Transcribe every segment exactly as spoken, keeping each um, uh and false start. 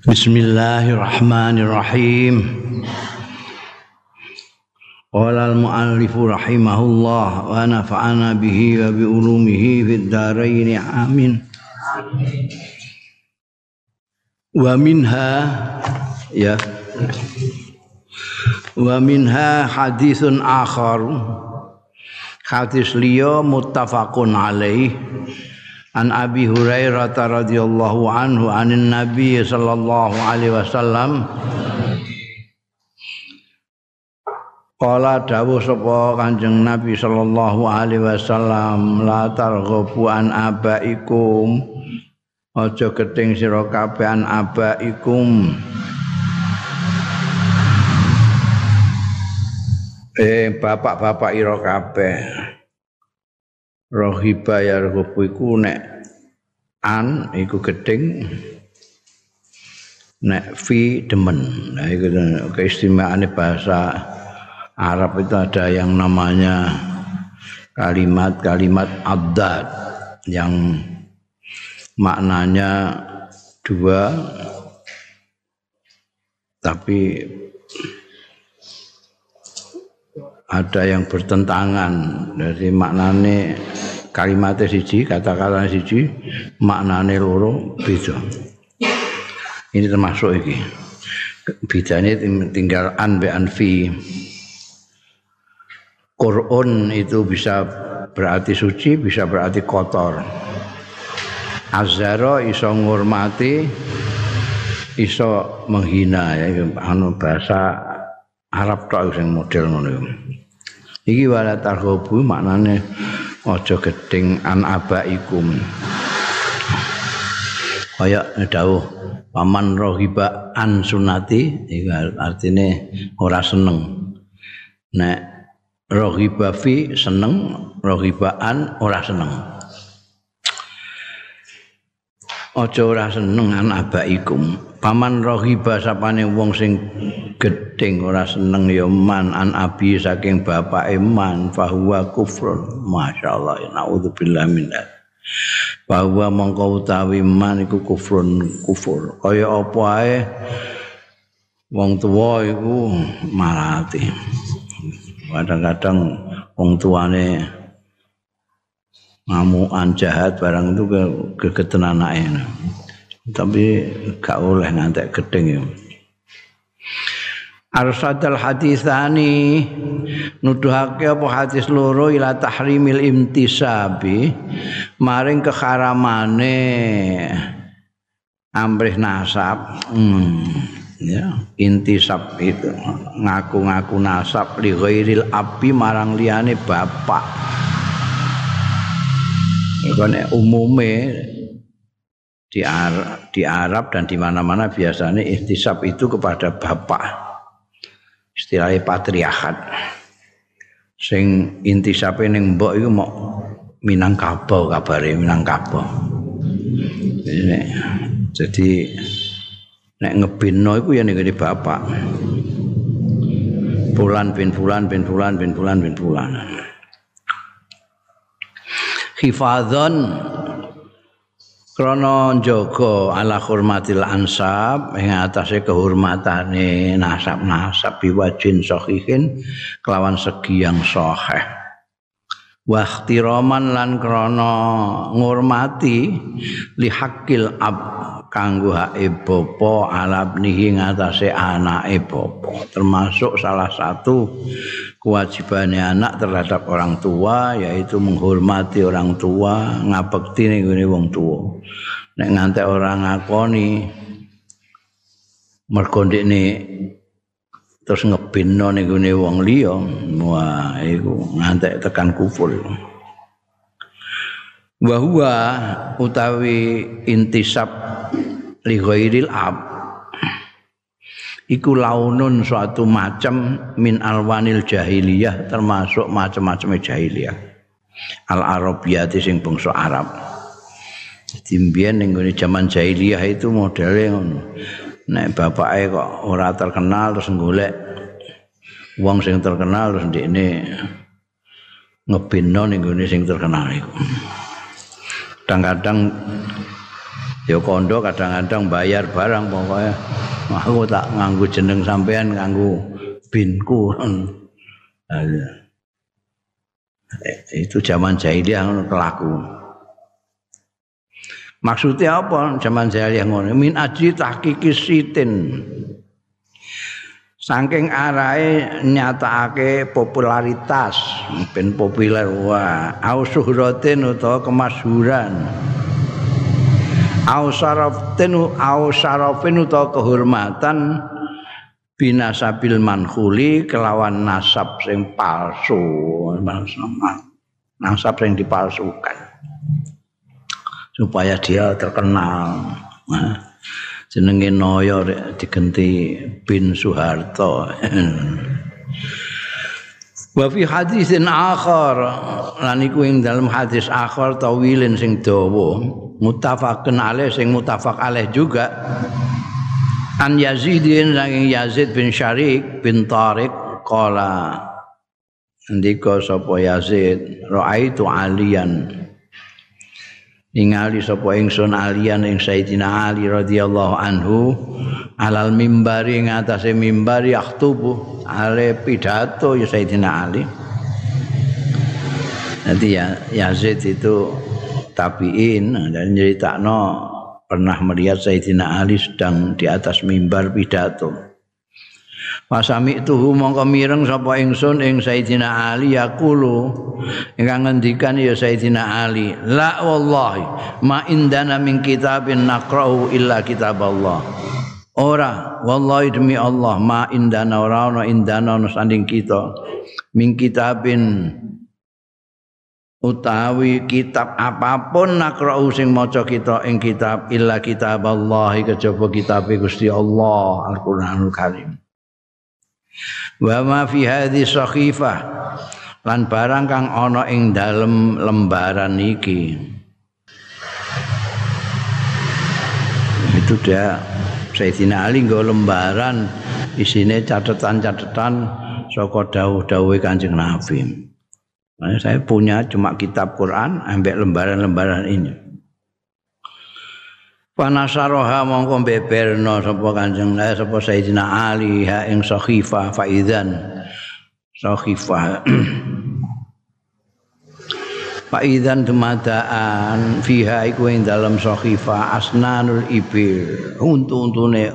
Bismillahirrahmanirrahim. Qala al-mu'allif rahimahullah wa nafa'ana bihi wa bi ulumihi fid dharain amin. Wa minha ya wa minha haditsun akhar. Hadis liya muttafaqun alaih. An Abi Hurairah radhiyallahu anhu anin Nabi sallallahu alaihi wasallam qala dawuh sapa Kanjeng Nabi sallallahu alaihi wasallam la targhabu an abaikum aja gething sira kabeh an abaikum eh bapak-bapak ira kabeh. Rohiba ya rohibu iku nek an iku gedeng nek fi demen. Nah itu keistimewaan bahasa Arab itu ada yang namanya kalimat-kalimat abdad yang maknanya dua tapi ada yang bertentangan. Dari maknane kalimatnya siji, kata-kata siji, maknane loro beda. Ini termasuk iki. Bedanya tinggal an be an fi. Qur'an itu bisa berarti suci, bisa berarti kotor. Azhara iso ngurmati, iso menghina ya anu bahasa Arab tok sing model ngono. Iki wala targhabu maknane aja gedeng an abaikum. Kaya dawuh paman rohiba an sunati iku artine ora seneng. Nek rohiba fi seneng, rohiba an ora seneng. Aja ora seneng an abaikum. Paman rohiba sapane wong sing gedeng ora seneng ya man an abi saking bapake man fahuwa kufrun. Masyaallah naudzubillah min dzalik. Bahwa mongko utawi man iku kufrun kufur. Kaya apa ae wong tuwa iku marati. Kadang-kadang wong tuane ngamukan jahat barang itu gegeten anake. Tapi gak oleh ngantek gedeng ya. Arsadal haditsani nuduhake apa hadis loro ila tahrimil imtisabi maring keharamane amrih nasab. Hmm, ya, intisab itu ngaku-ngaku nasab li ghairil abi marang liyane bapak. Iku nek umume di Arab, di Arab dan di mana-mana biasanya intisab itu kepada bapak. Istilahnya patriarkat. Sing intisabe ning mbok iku mok Minangkabau kabare Minangkabau. Jadi nek ngebinno iku ya ning bapak. Fulan bin fulan bin fulan bin fulan bin fulan. Hifadzan krana njaga ala hurmatil ansab ing atase kehormatane nasab-nasab biwajin sahihin kelawan segi yang sahih. Wa ihtiraman lan krana ngurmati li haqqil ab kanggo hake bapa ala ibnihi ngatasé anake bapa. Termasuk salah satu kewajibannya anak terhadap orang tua yaitu menghormati orang tua, ngabekti ning gone wong tuwa. Nek ngantek ora ngakoni mergo ndekne terus ngebinno ning gone wong liya, wah iku ngantek tekan kufur. Wa huwa utawi intisab li ghairil ab iku launun suatu macam min alwanil jahiliyah termasuk macam-macam jahiliyah al arabiyati sing bangsa Arab. Jadi mbiyen ning gone jaman jahiliyah itu modele ngono. Nek bapake kok ora terkenal terus golek wong sing terkenal terus ndekne ngebinno ning gone sing terkenal iku. Kadang-kadang Ya kondo kadang-kadang bayar barang pokoknya. Aku tak nganggo jeneng sampean nganggo binku. Nah, itu zaman jahiliyah ngono kelaku. Maksudnya apa zaman jahiliyah ngono? Min ajli tahqiqi sitin. Saking arahe nyatakake popularitas, ben populer wah, au syuhratin utawa kemasyhuran. Au syaraftin au syarafin utawa kehormatan binasabil mankhuli kelawan nasab sing palsu, nasab sing dipalsukan. Supaya dia terkenal. Nah, jenenge Noyo digenti bin Soeharto. Wa fi hadisin akhar lan iku ing dalam hadis akhar tawilin sing dawa muttafaqun alaih sing muttafaq alaih juga an Yazidin saking Yazid bin Syarik bin Tariq qala ndika sapa Yazid raaitu aliyan ningali sapa ingsun aliyan ing Sayyidina Ali radhiyallahu anhu alal mimbari ing atase mimbar yaktubu ale pidato ya Sayyidina Ali. Nanti ya Yazid itu tabiin dan nyeritakno pernah melihat Sayyidina Ali sedang di atas mimbar pidato. Pasami tuhu mongko mireng sapa ingsun ing Sayyidina Ali yaqulu ingkang ngendikan ya Sayyidina Ali la wallahi ma indana min kitabin naqra'u illa kitaballah. Ora wallahi demi Allah ma indana ora ana indana ana sanding kita min kitabin utawi kitab apapun naqra'u sing maca kita ing kitab illa kitaballah kejaba kitabe Gusti Allah Al-Qur'anul Karim. Wa ma fi hadhi sakhifah lan barang kang ana ing dalem lembaran iki. Itu dia Sayyidina Ali nggo lembaran isine catatan-catatan saka dawuh-dawuhe Kanjeng Nabi. Nah, saya punya cuma kitab Quran ambek lembaran-lembaran ini. Panasaroha mongko beberno sapa Kanjeng eh, sapa Sayyidina Ali ha ing sakhifah faizan sakhifah faizan dumadaan fiha iku ing dalam sakhifah asnanul ibil untu-untune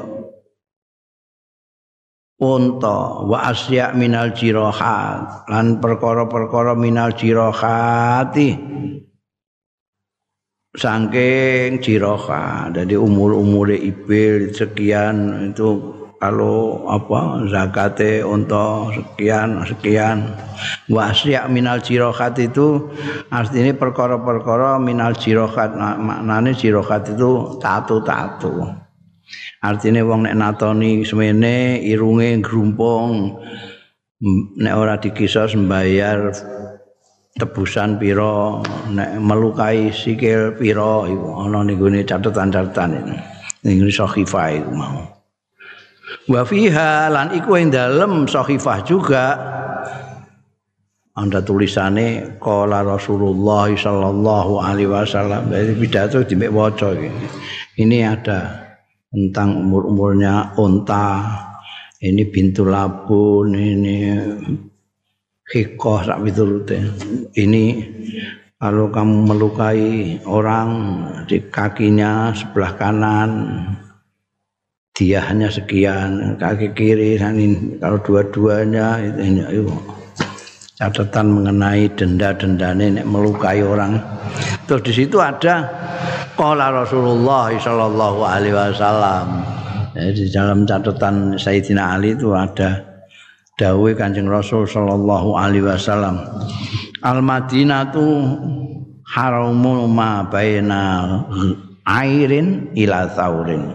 unta wa asya minal jirahat lan perkara-perkara minal jirahati saking jiroha, jadi umur-umure ibil sekian itu kalau apa zakate untuk sekian sekian wasya minal jirohat itu artinya perkara-perkara minal jirohat maknanya jirohat itu tatu-tatu artinya wong nek natoni semene irunge grumpung nek ora dikisah sembayar tebusan piro nek melukai sikil piro iku ana ning gone catatan-catatan ning sakhifah iku mau. Wa fiha lan iku ing dalem sakhifah juga ana tulisane qala Rasulullah sallallahu alaihi wasallam. Dari pidato dimek waca iki. Ini ada tentang umur-umurnya unta, ini bintul labun, ini hikoh sak miturute. Ini kalau kamu melukai orang di kakinya sebelah kanan dia hanya sekian, kaki kiri kalau dua-duanya itu, itu catatan mengenai denda-dendane nek melukai orang. Terus di situ ada qala Rasulullah sallallahu alaihi wasallam. Jadi di dalam catatan Sayyidina Ali itu ada dawuh Kanjeng Rasul sallallahu alaihi wasallam. Al-Madinatu haramun ma baina airin ila saurin.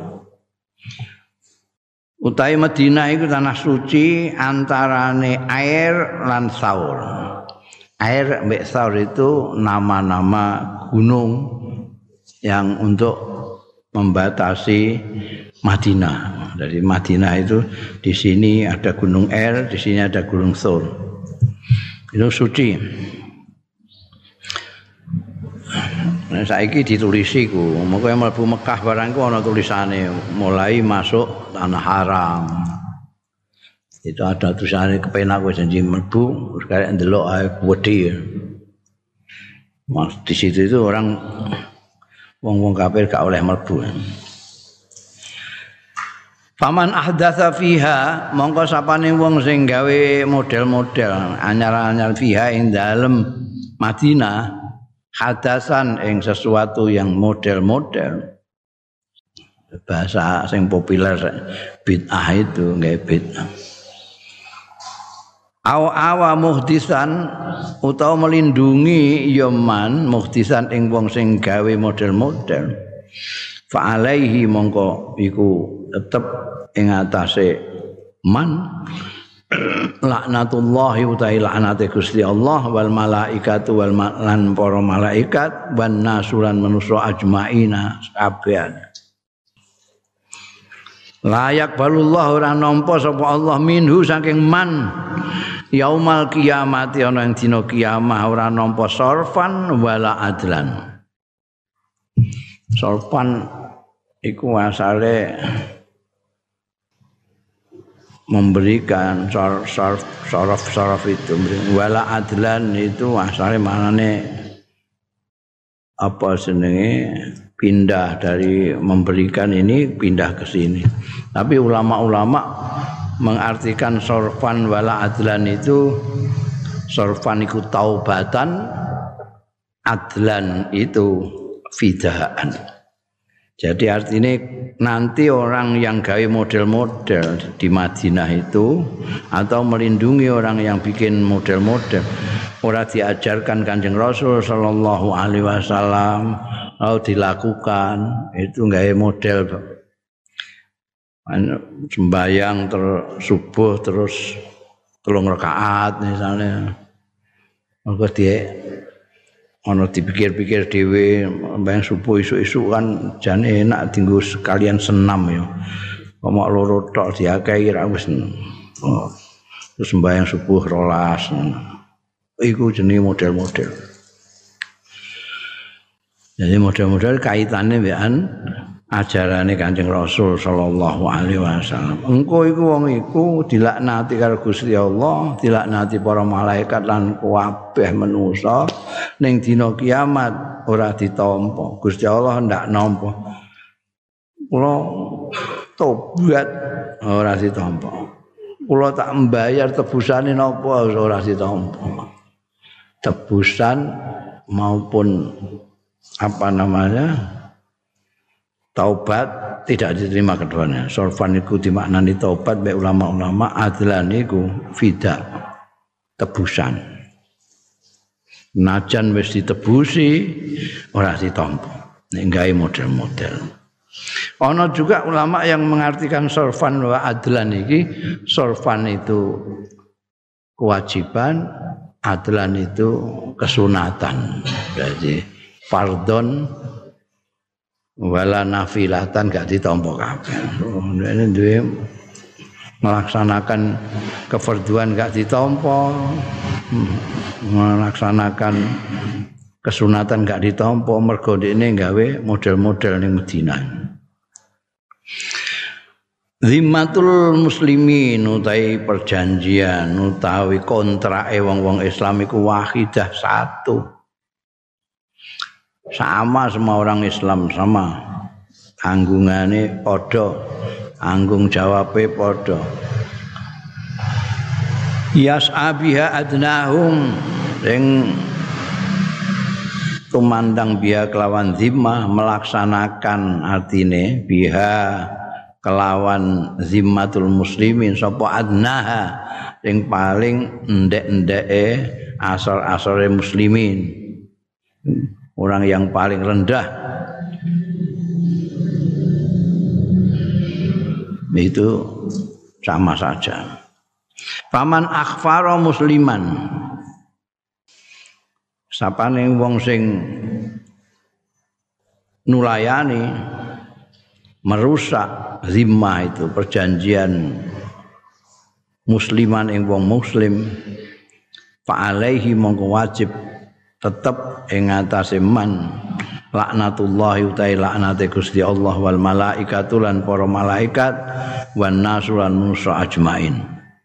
Utai Madinah itu tanah suci antarane air lan saur. Air mbek saur itu nama-nama gunung yang untuk membatasi Madinah. Dari Madinah itu di sini ada gunung Er, di sini ada gunung Thur. Itu suci. Nah saiki ditulisi ku, mengko mlebu Mekah barang ku ana tulisane mulai masuk tanah haram. Itu ada tulisannya kepenak gue janji mlebu, terus kayak ndelok ae wedi. Mas di situ itu orang wong-wong kafir gak oleh mlebu. Faman ahdatsa fiha mongko sapane wong sing gawe model-model anyar-anyar fiha ing dalem Madinah hadasan ing sesuatu yang model-model. Bahasa sing populer bid'ah itu gawe bid'ah. Aw awa muhdisan utawa melindungi ya man muhdisan ing wong sing gawe model-model fa alaihi mongko iku tetep ing atase man laknatullahi utai laknate Gusti Allah wal malaikatu wal lan para malaikat wan nasuran manusa ajmaina kabehane. Layak balullah ora nampa sapa Allah minhu saking man yaumal kiamat ana ing dina kiamah ora nampa sorfan wala adlan. Sorfan iku asale memberikan sor sor sorof sorof itu wala adlan itu asale manane apa jenenge pindah dari memberikan ini pindah ke sini. Tapi ulama-ulama mengartikan sorfan wala adlan itu sorfan itu taubatan, adlan itu fidaan. Jadi artinya nanti orang yang gawe model-model di Madinah itu atau melindungi orang yang bikin model-model ora diajarkan Kanjeng Rasul sallallahu alaihi wasallam atau dilakukan itu gawe model sembayang terus subuh terus telung rakaat misalnya monggo dia ana dipikir-pikir dhewe mbang subuh isuk-isuk kan jane enak dienggo sekalian senam ya kok loro tok diakehi ra wis oh. Terus sembahyang subuh rolas iku jenenge model-model. Jadi model-model kaitannya mbekan ajarane Kanjeng Rasul sallallahu alaihi wasallam. Engko iku wong iku dilaknati karo Gusti Allah, dilaknati para malaikat lan kabeh manusa ning dina kiamat ora ditampa. Gusti Allah ndak nampa. Kula tobat ora ditampa. Kula tak mbayar tebusane napa ora ditampa. Tebusan maupun apa namanya? Taubat tidak diterima keduanya. Sorfan iku dimaknani taubat baik ulama-ulama, adlan iku fida tebusan. Najan wis ditebusi ora ditampa. Nek gawe model-model. Ana juga ulama yang mengartikan sorfan wa adlan iki, sorfan itu kewajiban, adlan itu kesunatan. Jadi fardhon wala nafilatan gak ditampa kabeh. Ini duwe melaksanakan kefarduan gak ditampa, melaksanakan kesunatan gak ditampa mergo dene gawe model-model ning Madinah. Zimmatul muslimin utawi perjanjian utawi kontrake wong-wong Islam iku wahidah satu. Sama semua orang Islam sama tanggungannya podo tanggung jawabnya podo yas'abiha adnahum yang tumandang biha kelawan zimmah melaksanakan artine biha kelawan zimmatul muslimin sapa adnaha yang paling endek-endeke asal-asale muslimin orang yang paling rendah itu sama saja. Faman akhfara musliman sapane wong sing nulayani merusak zimmah itu perjanjian musliman ing wong muslim fa alaihi mongko wajib tetep ing atase man laknatullahi utai laknate Gusti Allah wal malaikatu lan para malaikat wan nasu lan manusa ajmain.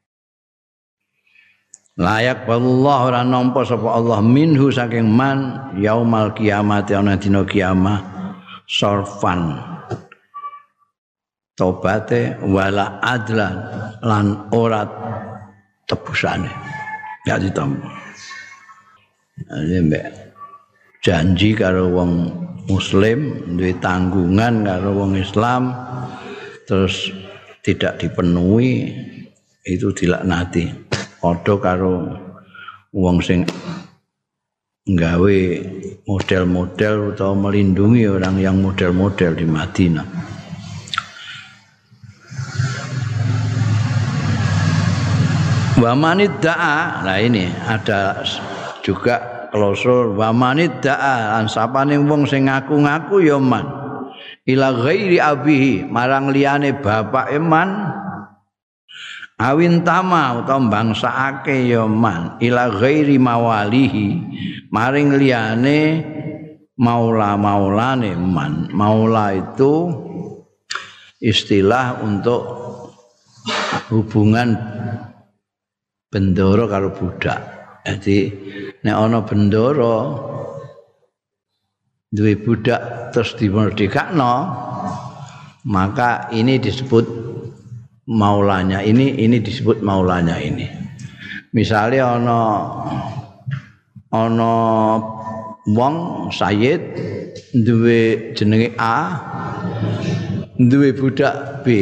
Layak wallah ora nampa sapa Allah minhu saking man yaumal kiamat ana dina kiamah sorfan tobate wala adlan lan ora tebusane ya ditampa. Mbek janji karo wong muslim duwe tanggungan karo wong Islam terus tidak dipenuhi itu dilaknati padha karo wong sing nggawe model-model atau melindungi orang yang model-model di Madinah. Wa manidda'a, nah ini ada juga klausul wa manidda'a lan sapane wong sing ngaku-ngaku ya man ila ghairi abihi marang liyane bapake man awin tama utawa bangsake ya man ila ghairi mawalihi maring liyane maula-maulane man. Maula itu istilah untuk hubungan bendoro karo budak. Jadi nek ana bendoro duwe budak terus dimerdekakno, maka ini disebut maulanya ini, ini disebut maulanya ini. Misalnya ana ana wong sayyid duwe jenenge A, duwe budak B.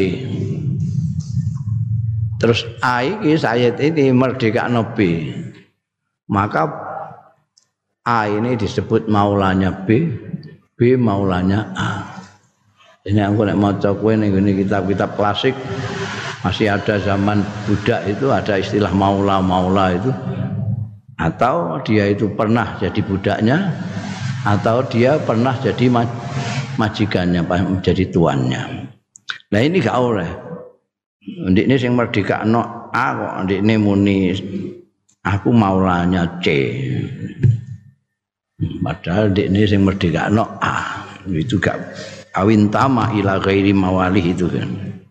Terus A iki sayyid ini merdekakno B. Maka A ini disebut maulanya B, B maulanya A. Ini aku nek maca kowe ning kitab-kitab klasik masih ada zaman budak itu ada istilah maula-maula itu, atau dia itu pernah jadi budaknya atau dia pernah jadi majikannya, menjadi tuannya. Nah ini gak oleh. Ndikne sing merdekakno A kok ndikne muni aku maulanya C. Padahal ndikne sing merdekakno A. Itu gak awin tama ila ghairi mawalih itu kan.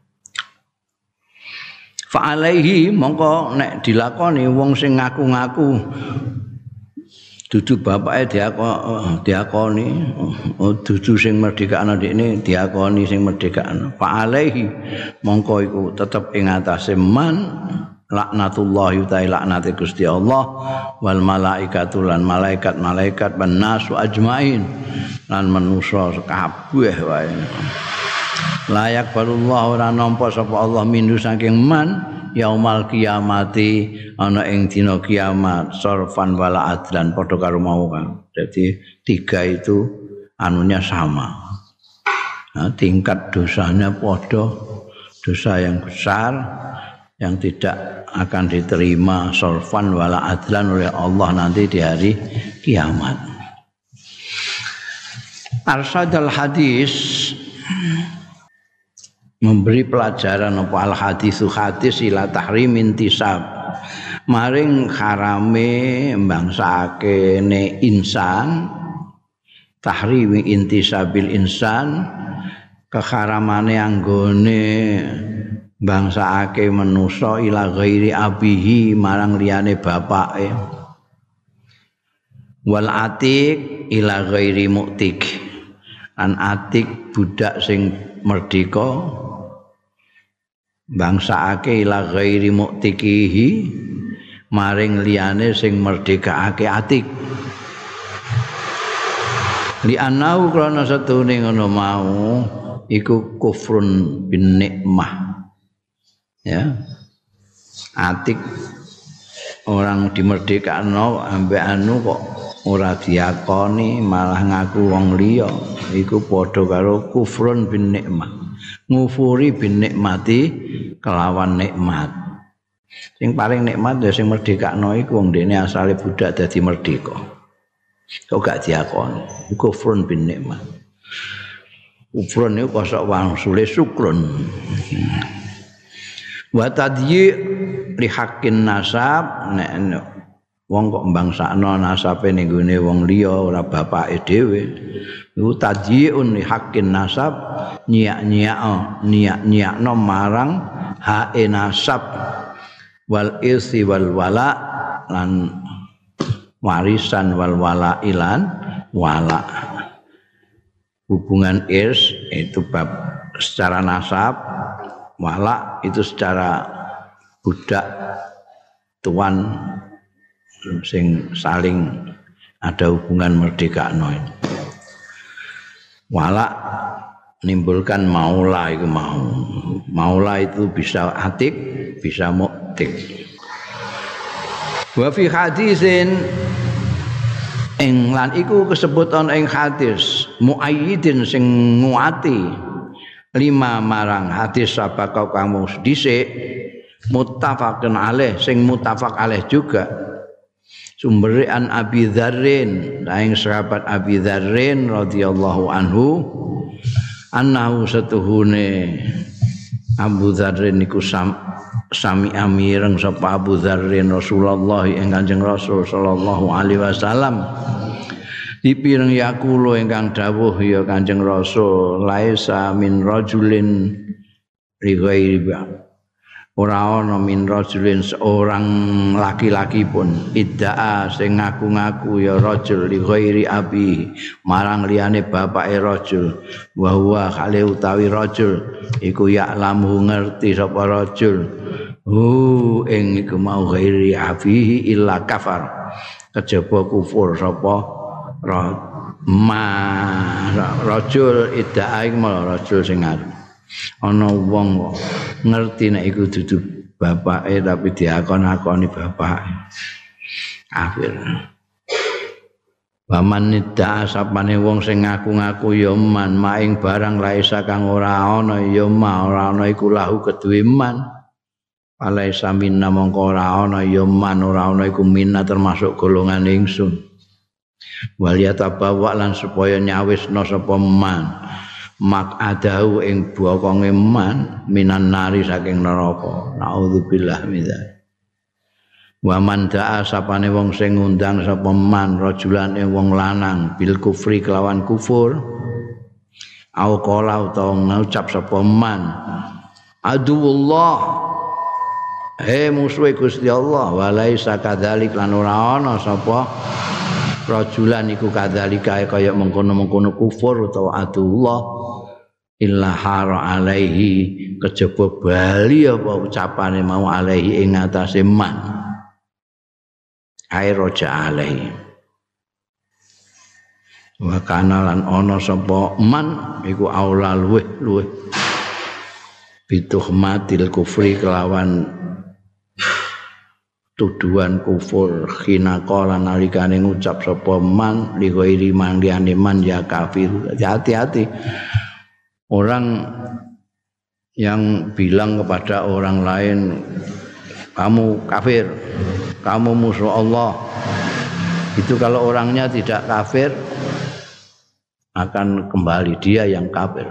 Fa alaihi mongko nek dilakoni wong sing ngaku-ngaku dudu bapake diakoni diakoni dudu sing merdekakno ndikne diakoni sing merdekakno. Fa alaihi mongko iku tetep ing atase man laknatullah yutai laknate Gusti Allah wal malaikatu lan malaikat-malaikat ban nasu ajmain lan manusa kabeh wae. Layak balullah ora nampa sapa Allah minhu saking man yaumal kiamati ana ing dina kiamat sorfan wala adlan padha karo mau kan. Jadi tiga itu anunya sama. Nah, tingkat dosanya padha, dosa yang besar yang tidak akan diterima sorfan wala adlan oleh Allah nanti di hari kiamat. Arsadal hadis memberi pelajaran apa al hadisu hadis ila tahrim intisab maring harame mbangsake ne insan tahrim intisabil insan keharamane anggone bangsake manusa ila ghairi abihi marang liyane bapake wal atik ila ghairi mu'tik an atik budak sing merdeka bangsake ila ghairi mu'tikihi maring liyane sing merdekake atik li anau krana setune ngono mau iku kufrun bin nikmah. Ya, atik orang dimerdekakno ambek anu kok ora diakoni malah ngaku wong liya iku padha karo kufrun bin nikmah, ngufuri bin nikmati kelawan nikmat. Sing paling nikmat ya sing merdekakno iku wong dene asale budak dadi merdeka kok gak diakoni, kufrun bin nikmah. Kufrun niku kosok wangsule syukrun. Wa tadyi li haqqin nasab nek wong kok mbangsakno nasabe ning gone wong liya ora bapake dhewe iku tadyiun li haqqin nasab nyiak-nyiak nyiak-nyiakno marang hae nasab wal irsi wal wala lan warisan wal wala ilan wala hubungan irs itu bab secara nasab wala itu secara budak tuan sing saling ada hubungan merdekano. Wala nimbulkan maula itu mau. Maula itu bisa atik, bisa muktik. Wa fi hadisin ing lan iku kesebutan ing hadis muayyidin sing nguati lima marang hadis sabaka kang dhisik muttafaqun alaih sing muttafaq alaih juga. Sumbere an Abi Dzarrin laing sahabat Abi Dzarrin radhiyallahu anhu annahu satuhune Abu Dzarrin niku sam, sami amireng sapa Abu Dzarrin Rasulullah ing Kanjeng Rasul sallallahu alaihi wasallam dipireng yakulo ingkang dawuh ya Kanjeng Rasul laisa min rajulin li ghairi ora ana min rajulin seorang laki-laki pun idda'a sing ngaku-ngaku ya rajul li ghairi abi marang liyane bapake rajul wa huwa khali utawi rajul iku ya'lamu ngerti sapa rajul hu ing iku mau ghairi abi illa kafar kejaba kufur sapa ma rajul idda'a iku malah rajul sing ngaku ana wong kok ngerti nek iku dudu bapake tapi diakon-akoni bapake kafir. Waman nida sapane wong sing ngaku-ngaku ya man maing barang laisa kang ora ana ya ma ora ana iku lahu keduwe man. Alaisa minna mongko ora ana ya man ora ana iku minna termasuk golongan ingsun. Wal yatabawa lan supaya nyawisna sapa man. Mak adahu ing bokonge man minan nari saking neraka naudzubillah min dzalik wa man da'a sapane wong sing ngundang sapa man rajulan ing wong lanang bil kufri kelawan kufur au qala utawa ngucap sapa man aduwullah he musuhe Gusti Allah walaisa kadzalik lan ora ana sapa rajulan iku kadzalika kaya mengkono-mengkono kufur utawa adullah illa hara alaihi kejaba bali apa ucapane mau alaihi ing atase man ai roja alaihi wa kana lan ana sapa man iku aula luweh luweh bituhmatil kufri kelawan tuduhan kufur khina qala nalikane ngucap sapa man li ghairi man liyane man ya kafir. Hati-hati orang yang bilang kepada orang lain kamu kafir, kamu musuh Allah. Itu kalau orangnya tidak kafir akan kembali dia yang kafir.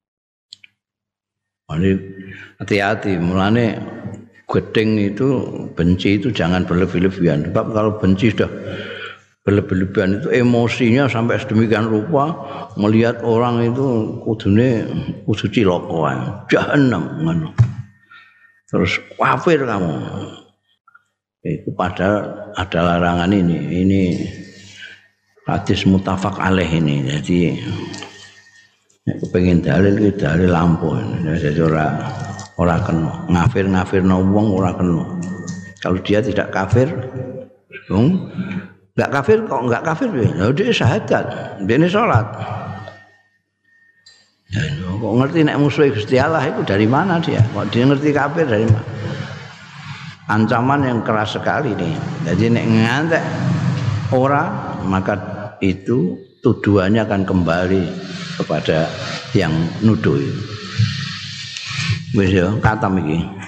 Jadi hati-hati, mulane gedeng itu benci itu jangan berlebih-lebihan. Sebab kalau benci sudah berlebih-lebihan itu emosinya sampai sedemikian rupa melihat orang itu kudune kudu cilaka jahanam ngono. Terus kafir kamu. Itu padahal ada larangan ini. Ini hadis muttafaq alaih ini. Jadi nek kepengin dalil iki dalil lampu. Jadi ora ora kena ngafir-ngafirno wong ora kena. Kalau dia tidak kafir, dong enggak kafir kok enggak kafir ya dia syahadat, dia ini salat. Ya, kok ngerti nek musuh Gusti Allah itu dari mana dia? Kok dia ngerti kafir dari mana? Ancaman yang keras sekali nih. Jadi nek ngantek ora maka itu tuduhannya akan kembali kepada yang nuduh. Wis ya katam iki.